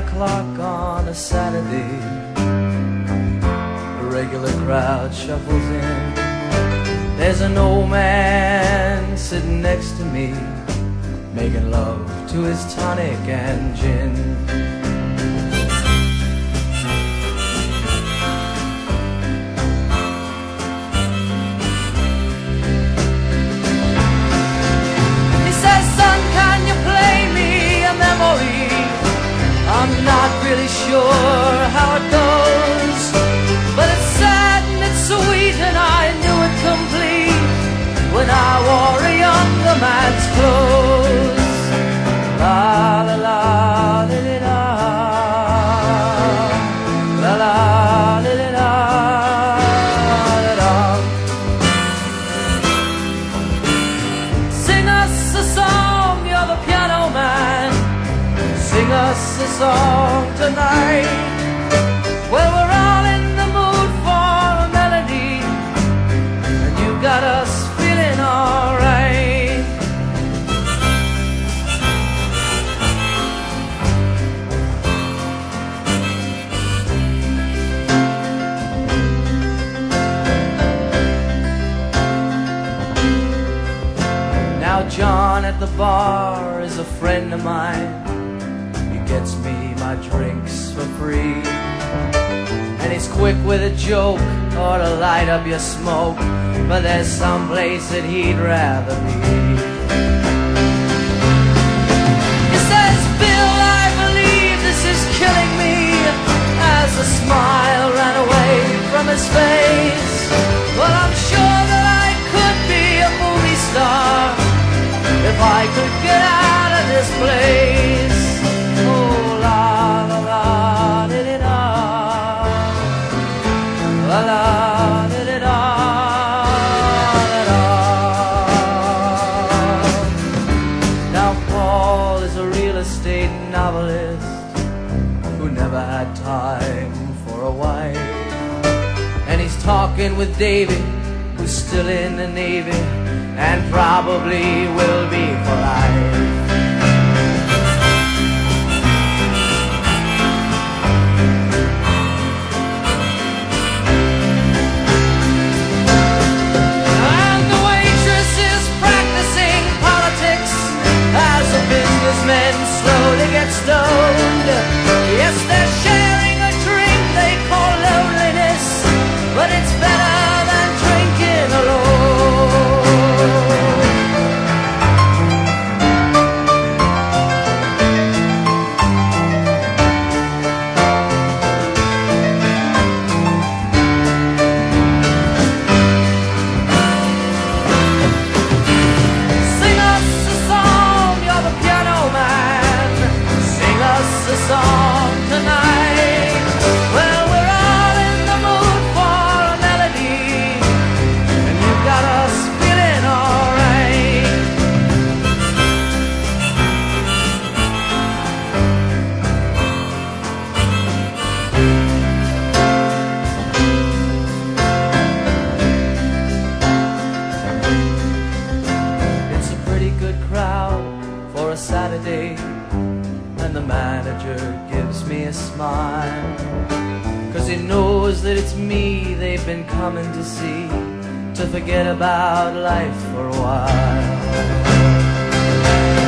o'clock on a Saturday, a regular crowd shuffles in. There's an old man sitting next to me, making love to his tonic and gin. He says, son, can you play me a memory? I'm not really sure how it goes, but it's sad and it's sweet, and I knew it complete when I wore a younger man's clothes. La la la li li la, la la li li la, la la. Sing us a song, you're the piano man. Sing us a song tonight. Well, we're all in the mood for a melody, and you got us feeling alright. Now John at the bar is a friend of mine. He gets me my drinks for free, and he's quick with a joke or to light up your smoke, but there's some place that he'd rather be. He says, Bill, I believe this is killing me, as a smile ran away from his face. Well, I'm sure that I could be a movie star if I could get out of this place. Oh, la la la di di da, la la di di da, la da. Now Paul is a real estate novelist who never had time for a wife, and he's talking with Davy, who's still in the Navy and probably will be for life. And the waitress is practicing politics as the businessmen slowly get stoned. Yes, they're sharing a drink they call loneliness, but it's better than drinking alone. Sing us a song, you're the piano man. Sing us a song tonight. Well, we're all in the mood for a melody, and you got us feeling alright. It's a pretty good crowd for a Saturday, and the manager gives me a smile, 'cause he knows that it's me they've been coming to see, to forget about life for a while.